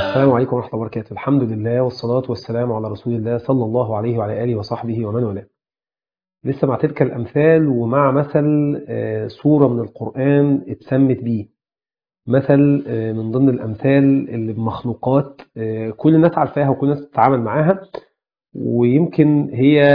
السلام عليكم ورحمة الله وبركاته. الحمد لله والصلاة والسلام على رسول الله صلى الله عليه وعلى آله وصحبه ومن والاه. لسه مع تلك الأمثال ومع مثل سورة من القرآن اتسمت بيه مثل من ضمن الأمثال اللي بمخلوقات كل الناس عارفاها وكل الناس تتعامل معاها. ويمكن هي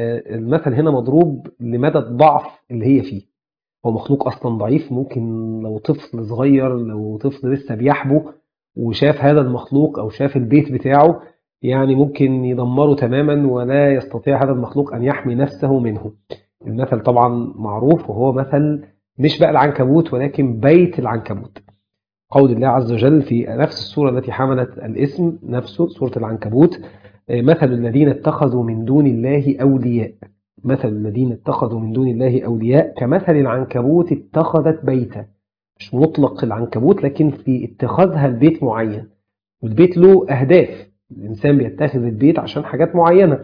المثل هنا مضروب لمدى الضعف اللي هي فيه. هو مخلوق أصلا ضعيف، ممكن لو طفل صغير، لو طفل لسه بيحبو وشاف هذا المخلوق أو شاف البيت بتاعه، يعني ممكن يدمره تماما ولا يستطيع هذا المخلوق أن يحمي نفسه منه. المثل طبعا معروف، وهو مثل مش بقى العنكبوت ولكن بيت العنكبوت. قول الله عز وجل في نفس السورة التي حملت الاسم نفسه، سورة العنكبوت: مثل الذين اتخذوا من دون الله أولياء. مثل الذين اتخذوا من دون الله أولياء كمثل العنكبوت اتخذت بيتا. مش مطلق العنكبوت، لكن في اتخاذها البيت معين، والبيت له أهداف. الإنسان بيتخذ البيت عشان حاجات معينة،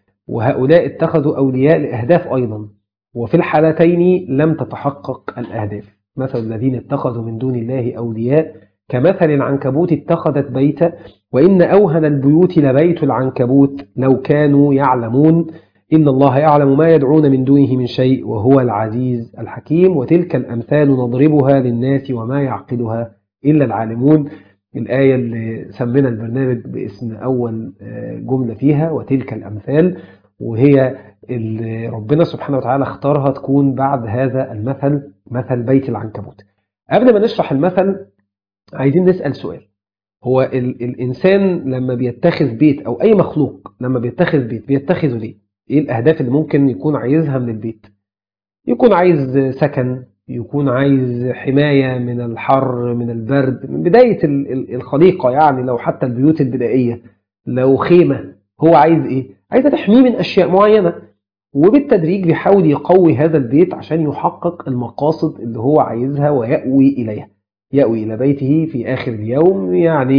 وهؤلاء اتخذوا أولياء لأهداف أيضا، وفي الحالتين لم تتحقق الأهداف. مثل الذين اتخذوا من دون الله أولياء كمثل العنكبوت اتخذت بيتا وإن أوهن البيوت لبيت العنكبوت لو كانوا يعلمون إن الله يعلم ما يدعون من دونه من شيء وهو العزيز الحكيم وتلك الأمثال نضربها للناس وما يعقلها إلا العالمون. الآية اللي سمينا البرنامج باسم أول جملة فيها وتلك الأمثال، وهي اللي ربنا سبحانه وتعالى اختارها تكون بعد هذا المثل، مثل بيت العنكبوت. قبل ما نشرح المثل عايزين نسأل سؤال: هو الإنسان لما بيتخذ بيت أو أي مخلوق لما بيتخذ بيت بيتخذه ليه؟ إيه الأهداف اللي ممكن يكون عايزها من البيت؟ يكون عايز سكن، يكون عايز حماية من الحر من البرد من بداية الخليقة، يعني لو حتى البيوت البدائية لو خيمة، هو عايز إيه؟ عايز تحميه من أشياء معينة، وبالتدريج بيحاول يقوي هذا البيت عشان يحقق المقاصد اللي هو عايزها ويأوي إليها. يأوي إلى بيته في آخر اليوم،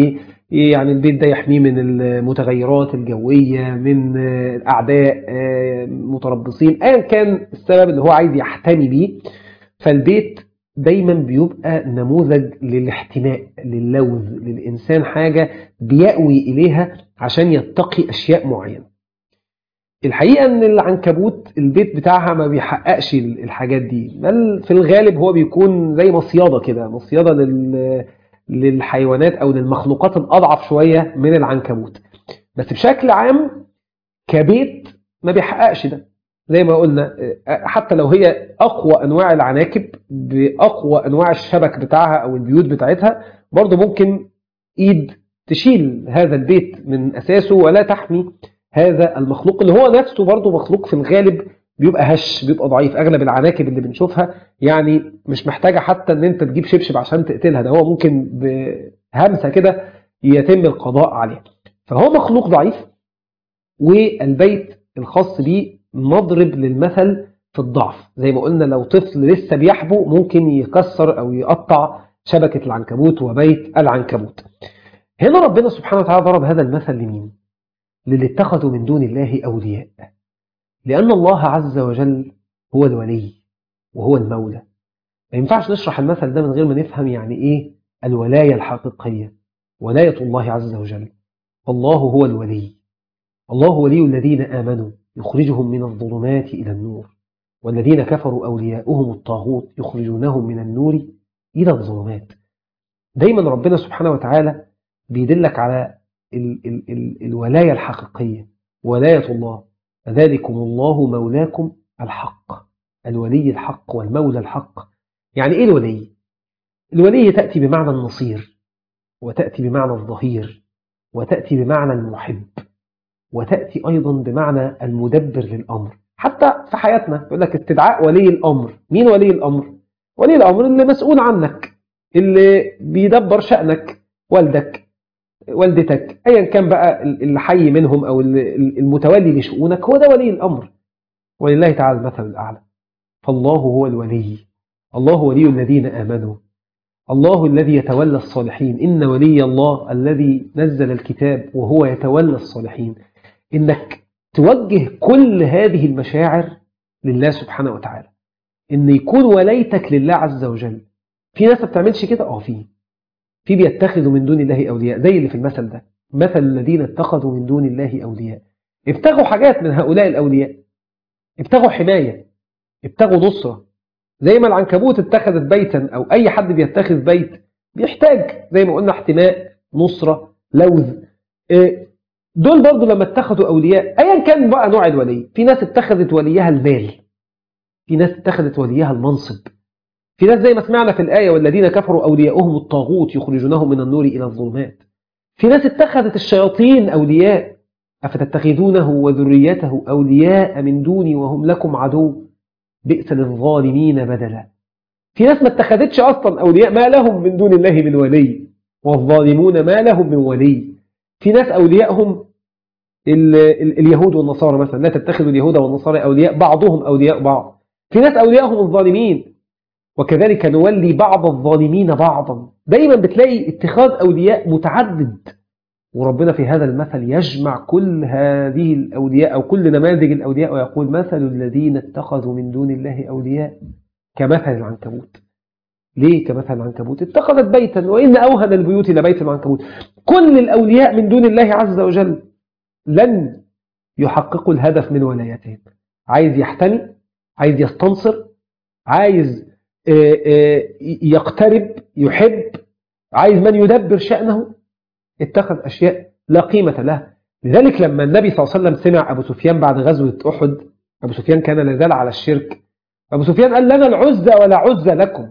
يعني البيت ده يحميه من المتغيرات الجوية، من الأعداء متربصين، أيا كان السبب اللي هو عايز يحتمي بيه. فالبيت دايما بيبقى نموذج للاحتماء، للوذ، للإنسان حاجة بيأوي إليها عشان يتقي أشياء معينة. الحقيقة ان العنكبوت البيت بتاعها ما بيحققش الحاجات دي، بل في الغالب هو بيكون زي مصيادة كده، مصيادة للحيوانات او للمخلوقات الاضعف شوية من العنكبوت. بس بشكل عام كبيت ما بيحققش ده. زي ما قلنا، حتى لو هي اقوى انواع العناكب باقوى انواع الشبك بتاعها او البيوت بتاعتها، برضه ممكن ايد تشيل هذا البيت من اساسه ولا تحمي هذا المخلوق اللي هو نفسه برضه مخلوق في الغالب بيبقى هش، بيبقى ضعيف. اغلب العناكب اللي بنشوفها يعني مش محتاجة حتى ان انت تجيب شبشب عشان تقتلها، ده هو ممكن بهمسة كده يتم القضاء عليه. فهو مخلوق ضعيف، والبيت الخاص بيه مضرب للمثل في الضعف. زي ما قلنا لو طفل لسه بيحبو ممكن يكسر أو يقطع شبكة العنكبوت وبيت العنكبوت. هنا ربنا سبحانه وتعالى ضرب هذا المثل لمين؟ للي اتخذوا من دون الله أولياء، لأن الله عز وجل هو الولي وهو المولى. ما ينفعش نشرح المثل ده من غير ما نفهم يعني إيه الولاية الحقيقية، ولاية الله عز وجل. الله هو الولي، الله ولي الذين آمنوا يخرجهم من الظلمات إلى النور، والذين كفروا أولياؤهم الطاغوت يخرجونهم من النور إلى الظلمات. دايما ربنا سبحانه وتعالى بيدلك على الولاية الحقيقية، ولاية الله. فذلكم الله مولاكم الحق، الولي الحق والمولى الحق. يعني إيه الولي؟ الولي تأتي بمعنى النصير، وتأتي بمعنى الظهير، وتأتي بمعنى المحب، وتأتي أيضا بمعنى المدبر للأمر. حتى في حياتنا يقول لك استدعاء ولي الأمر. مين ولي الأمر؟ ولي الأمر اللي مسؤول عنك، اللي بيدبر شأنك، والدك، والدتك، أيا كان بقى اللي حي منهم أو المتولي لشؤونك، هو ده ولي الأمر. ولله تعالى المثل الأعلى. فالله هو الولي، الله ولي الذين آمنوا، الله الذي يتولى الصالحين. إن ولي الله الذي نزل الكتاب وهو يتولى الصالحين. إنك توجه كل هذه المشاعر لله سبحانه وتعالى، إن يكون ولايتك لله عز وجل. في ناس ما بتعملش كده، في في بيتخذوا من دون الله أولياء زي اللي في المثل ده، مثل الذين اتخذوا من دون الله أولياء، ابتغوا حاجات من هؤلاء الأولياء، ابتغوا حماية، ابتغوا نصرة، زي ما العنكبوت اتخذت بيتا أو أي حد بيتخذ بيت بيحتاج زي ما قلنا احتماء، نصرة، لوذ. دول برضو لما اتخذوا أولياء أيا كان بقى نوع الولي، في ناس اتخذت وليها المال، في ناس اتخذت وليها المنصب، في ناس زي ما سمعنا في الآية والذين كفروا أولياؤهم الطاغوت يخرجونهم من النور إلى الظلمات، في ناس اتخذت الشياطين أولياء، أفتتخذونه وذريته أولياء من دوني وهم لكم عدو بئس للظالمين بدلا. في ناس ما اتخذتش أصلا أولياء، ما لهم من دون الله من ولي والظالمون ما لهم من ولي. في ناس أولياءهم اليهود والنصارى مثلا، لا تتخذوا اليهود والنصارى أولياء بعضهم أولياء بعض. في ناس أولياءهم الظالمين، وكذلك نولي بعض الظالمين بعضا. دايما بتلاقي اتخاذ أولياء متعدد، وربنا في هذا المثل يجمع كل هذه الأولياء أو كل نماذج الأولياء ويقول مثل الذين اتخذوا من دون الله أولياء كمثل العنكبوت. ليه كمثل العنكبوت؟ اتخذت بيتا وإن أوهن البيوت لبيت العنكبوت. كل الأولياء من دون الله عز وجل لن يحققوا الهدف من ولايتهم. عايز يحتمي، عايز يستنصر، عايز يقترب، يحب، عايز من يدبر شأنه، اتخذ أشياء لا قيمة لها. لذلك لما النبي صلى الله عليه وسلم سمع أبو سفيان بعد غزوة أحد، أبو سفيان كان لازال على الشرك، أبو سفيان قال لنا العزة ولا عزة لكم،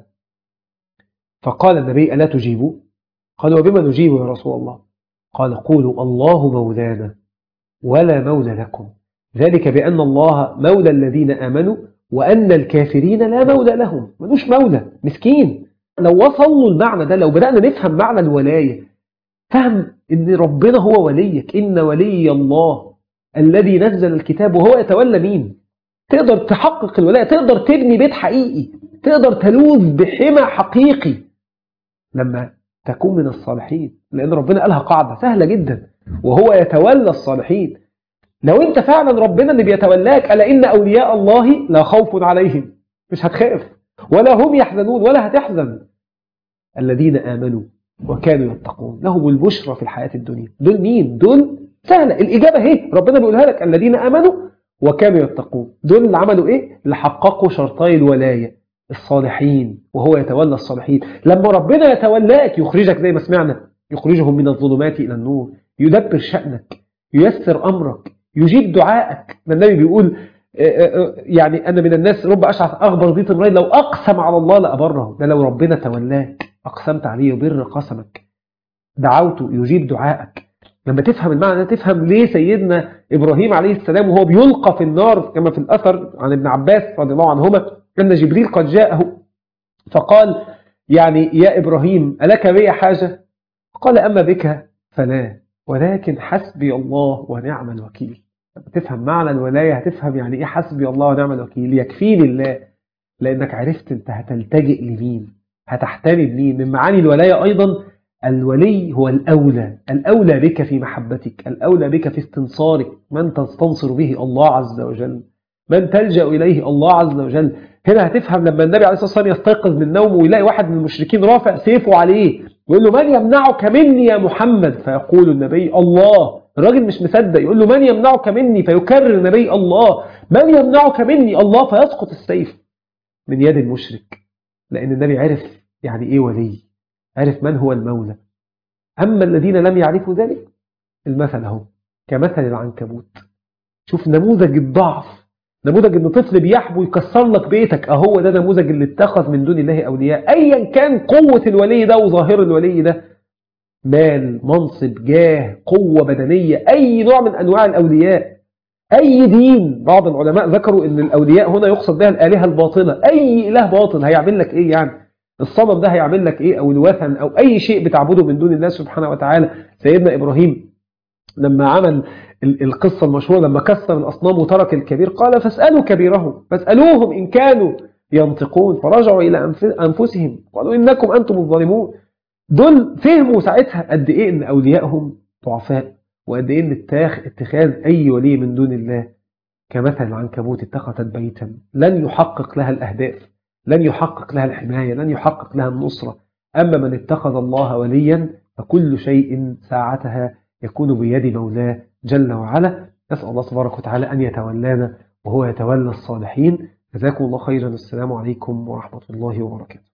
فقال النبي ألا تجيبوا؟ قالوا وبما نجيب يا رسول الله؟ قال قولوا الله مولانا ولا مولى لكم، ذلك بأن الله مولى الذين آمنوا وأن الكافرين لا مولى لهم. ملوش مولى، مسكين. لو وصلوا المعنى ده، لو بدأنا نفهم معنى الولاية، فهم إن ربنا هو وليك، إن ولي الله الذي نزل الكتاب، وهو يتولى مين. تقدر تحقق الولاية، تقدر تبني بيت حقيقي، تقدر تلوذ بحمى حقيقي لما تكون من الصالحين، لأن ربنا قالها قاعدة سهلة جدا، وهو يتولى الصالحين. لو انت فعلا ربنا اللي بيتولاك، ألا إن أولياء الله لا خوف عليهم، مش هتخاف ولا هم يحزنون ولا هتحزن، الذين آمنوا وكانوا يتقون لهم البشرى في الحياة الدنيا. دول مين؟ دول سهلة الإجابة هي ربنا بيقولها لك، الذين آمنوا وكانوا يتقون. دول اللي عملوا إيه؟ اللي حققوا شرطي الولاية، الصالحين، وهو يتولى الصالحين. لما ربنا يتولاك يخرجك زي ما سمعنا، يخرجهم من الظلمات إلى النور، يدبر شأنك، ييسر أمرك، يجيب دعائك. النبي بيقول يعني أنا من الناس رب أشعث أغبر ذي طمرين لو أقسم على الله لأبره. ده لو ربنا تولاك أقسمت عليه يبر قسمك، دعوته يجيب دعائك. لما تفهم المعنى ده تفهم ليه سيدنا إبراهيم عليه السلام وهو بيلقى في النار، كما في الأثر عن ابن عباس رضي الله عنهما أن جبريل قد جاءه فقال يعني يا إبراهيم ألك بي حاجة؟ قال أما بك فلا، ولكن حسبي الله ونعم الوكيل. لما تفهم معنى الولاية هتفهم يعني إيه حسبي الله ونعم الوكيل. يكفيني الله، لأنك عرفت أنت هتلتجئ لمين، هتحتمي بمين. من معاني الولاية أيضا الولي هو الأولى بك في محبتك، الأولى بك في استنصارك، من تستنصر به الله عز وجل، من تلجأ إليه الله عز وجل. هنا هتفهم لما النبي عليه الصلاة والسلام يستيقظ من نومه ويلاقي واحد من المشركين رافع سيفه عليه يقول له من يمنعك مني يا محمد؟ فيقول النبي الله. الراجل مش مصدق، يقول له من يمنعك مني؟ فيكرر النبي الله. من يمنعك مني؟ الله. فيسقط السيف من يد المشرك، لأن النبي عرف يعني إيه ولي، عرف من هو المولى. أما الذين لم يعرفوا ذلك، المثل هو كمثل العنكبوت. شوف نموذج الضعف، نموذج ان طفل بيحبو يكسر لك بيتك، اهو ده نموذج اللي اتخذ من دون الله أولياء. أيا كان قوة الولي ده وظاهر الولي ده، مال، منصب، جاه، قوة بدنية، أي نوع من أنواع الأولياء، أي دين. بعض العلماء ذكروا أن الأولياء هنا يقصد بها الآلهة الباطلة. أي إله باطل هيعمل لك إيه يعني؟ الصنم ده هيعمل لك إيه؟ أو الوثن أو أي شيء بتعبده من دون الله سبحانه وتعالى. سيدنا إبراهيم لما عمل القصة المشهورة لما كسر الأصنام وترك الكبير قال فاسألوا كبيرهم، فاسألوهم إن كانوا ينطقون، فرجعوا إلى أنفسهم قالوا إنكم أنتم الظالمون. دول فهموا ساعتها قد إيه إن أوليائهم ضعفاء، وقد إيه إن اتخاذ أي ولي من دون الله كمثل العنكبوت اتخذت بيتا لن يحقق لها الأهداف، لن يحقق لها الحماية، لن يحقق لها النصرة. أما من اتخذ الله وليا فكل شيء ساعتها يكون بيد مولاه جل وعلا. نسأل الله تبارك وتعالى أن يتولانا وهو يتولى الصالحين. جزاكم الله خيرا. السلام عليكم ورحمة الله وبركاته.